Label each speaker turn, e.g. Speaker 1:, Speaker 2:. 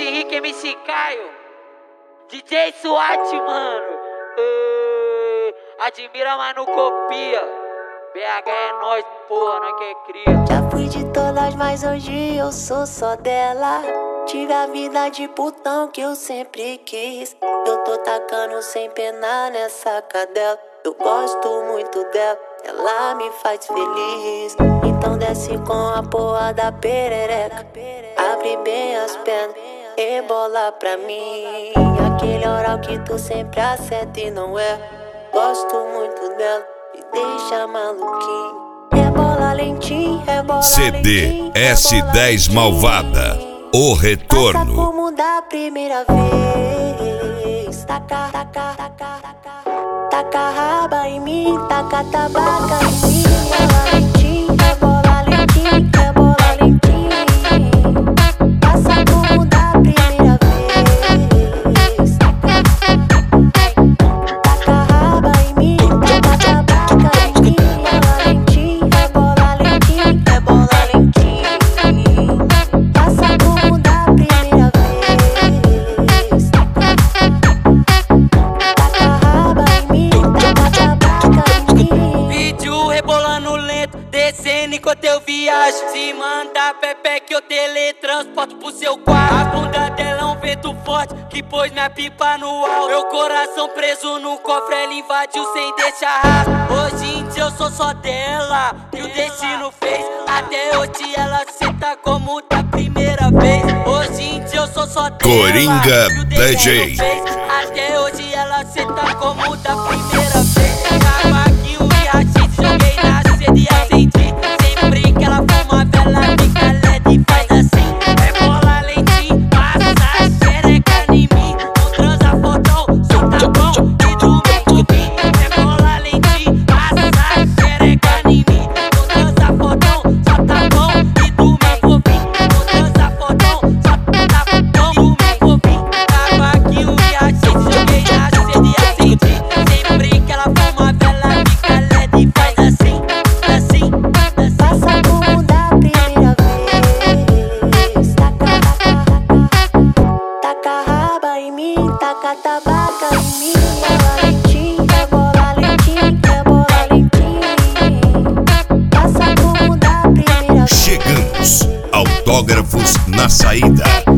Speaker 1: MC Rick, MC Caio, DJ SWAT, mano. Admira, mas não copia. BH é nóis, porra, nós que é cria.
Speaker 2: Já fui de todas, mas hoje eu sou só dela. Tive a vida de putão que eu sempre quis. Eu tô tacando sem pena nessa cadela. Eu gosto muito dela, ela me faz feliz. Então desce com a porra da perereca, abre bem as pernas, rebola pra mim. Aquele oral que tu sempre acerta e não é. Gosto muito dela, me deixa maluquinho. Rebola lentinho, rebola
Speaker 3: CD
Speaker 2: lentinho,
Speaker 3: S10 Malvada, o retorno.
Speaker 2: passa como da primeira vez. Taca, taca, taca, taca. Taca a raba em mim, taca tabaca em mim. Rebola lentinho, rebola lentinho, rebola lentinho. Passa como da primeira vez. Taca a raba em mim, taca tabaca em mim. Rebola lentinho, rebola lentinho. Passa como da primeira vez. Taca a raba em mim, taca tabaca em mim.
Speaker 1: Vídeo rebolando lento, descendo enquanto eu viajo. Se manda Pepe que eu teletransporto pro seu quarto. A bunda dela é um vento forte que pôs minha pipa no alto. Meu coração preso no cofre, ela invadiu sem deixar rastro. Hoje em dia eu sou só dela, e o destino fez. Até hoje ela senta como da primeira vez. Hoje em dia eu sou só dela,
Speaker 3: Coringa
Speaker 1: e o destino
Speaker 3: DJ.
Speaker 1: fez. Até hoje ela senta como da primeira vez. Cavaquinho e rachis, joguei na sede e acendi. Sempre que ela fuma vela, fica LED e faz assim. Rebola lentinho, passa a xereca em mim. Não transa fodão, solta a mão e do meu copinho. Rebola lentinho, passa a xereca em mim. Não transa fodão, solta a mão e do meu copinho. Não transa fodão, solta a mão e do meu copinho. Cavaquinho e rachis, joguei na sede e acendi. Sempre que ela fuma vela, fica LED e faz assim, assim, assim.
Speaker 2: Passa como da primeira vez. Taca, taca, taca. Taca a raba em mim, taca tabaca em mim. Rebola lentinho, rebola lentinho. Passa como da primeira vez.
Speaker 3: Chegamos, autógrafos na saída.